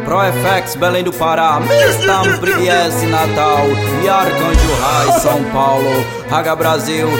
ProFX, Belém do Pará, Mr. Briguiense, Natal e Arcanjo Rai, São Paulo, Raga Brasil.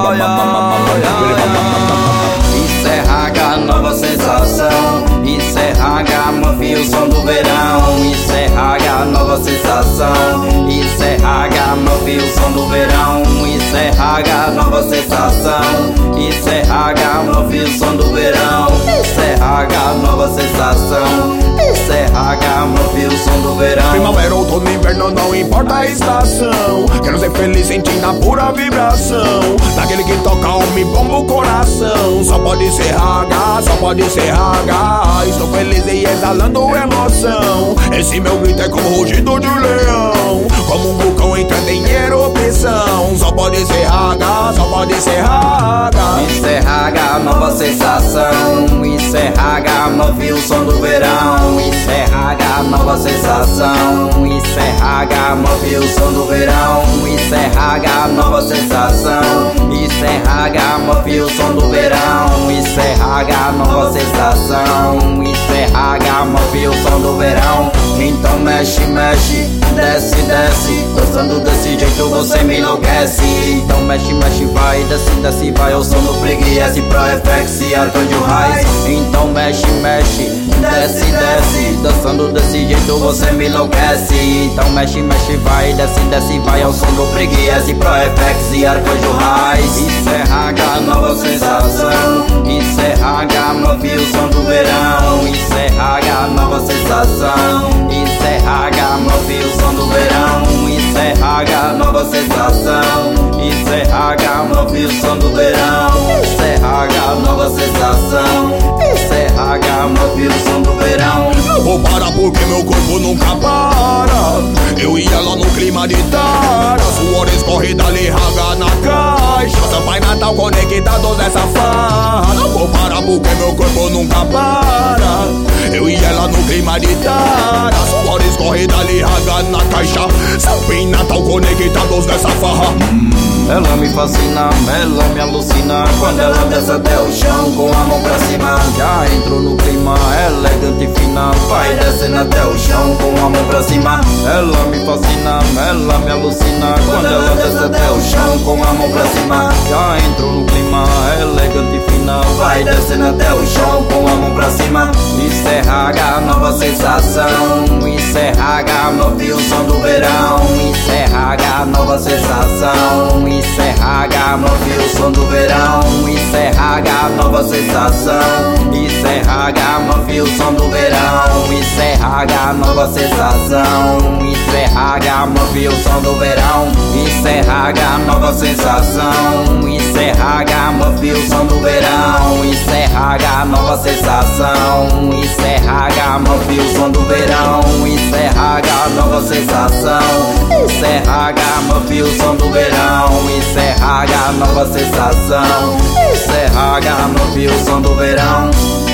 Isso é Raga, nova sensação. Isso é Raga, mafia, o som do verão. Isso é Raga, nova sensação. Isso é Raga, mafia, o som do verão. Isso é Raga, nova sensação. Isso é Raga, mafia, o som do verão. Isso é Raga, nova sensação. Isso é Raga, mafia, o som do verão. Primavera, outono, inverno, não importa a estação. Quero ser feliz sentindo a pura vibração daquele que toca me bomba o coração. Só pode ser Raga, só pode ser Raga. Estou feliz e exalando emoção. Esse meu grito é como o rugido de um leão, como um vulcão entrando em erupção. Só pode ser Raga, só pode ser Raga. Isso é Raga, nova sensação. Isso é Raga, mafia, o som do verão. Isso é Raga, nova sensação. Isso é Raga, mafia, o som do verão. Isso é Raga, nova sensação. Isso é Raga, mafia, o som do verão. Isso é Raga, nova sensação. Isso é Raga, mafia, o som do verão. Então mexe, mexe, desce, desce. Dançando desse jeito você me enlouquece. Então mexe, mexe, vai, desce, desce, vai. Eu sou no Briguiense, ProFX e Arcanjo Rai. Então mexe, mexe, desce, desce. Dançando desse jeito você me enlouquece. Então mexe, mexe, vai, desce, desce, vai. Eu sou no Briguiense, ProFX e Arcanjo Rai. Isso é Raga, nova sensação. Isso é Raga, mafia, o som do verão. Isso é Raga, nova sensação. Isso é Raga, mafia, o som do verão. Isso é Raga, nova sensação. Isso é Raga, mafia, o som do verão. Isso é Raga, nova sensação. Isso é Raga, mafia, o som do verão. Não vou parar porque meu corpo nunca para. Eu ia lá no clima de tara. Suor escorre dali, Raga na caixa. Sampai Natal conectados nessa farra. Não vou parar porque meu corpo nunca para. Eu ia lá no clima de tara. Suor escorre dali, Raga na caixa. Sampai Natal conectados nessa farra. Ela me fascina, ela me alucina. Quando ela desce até o chão com a mão pra cima, já entro no clima, elegante e fina. Vai descendo até o chão com a mão pra cima. Ela me fascina, ela me alucina. Quando ela desce até o chão com a mão pra cima, já entro no clima, elegante e fina. Vai descendo até o chão com a mão pra cima. Isso é Raga, nova sensação. Isso é Raga, mafia, o som do verão. Isso é Raga, nova sensação. Isso é Raga, mafia, o som do verão. Isso é Raga, nova sensação. Isso é Raga, mafia, o som do verão. Isso é Raga, nova sensação. Isso é Raga, mafia, o som do verão. Isso é Raga, nova sensação. Isso é Raga, mafia, o som do verão. Isso é Raga, nova sensação. Isso é Raga, mafia, o som do verão. Isso é Raga, nova sensação. Isso é Raga, mafia, o som do verão. Isso é Raga, nova sensação. Isso é Raga, mafia, o som do verão.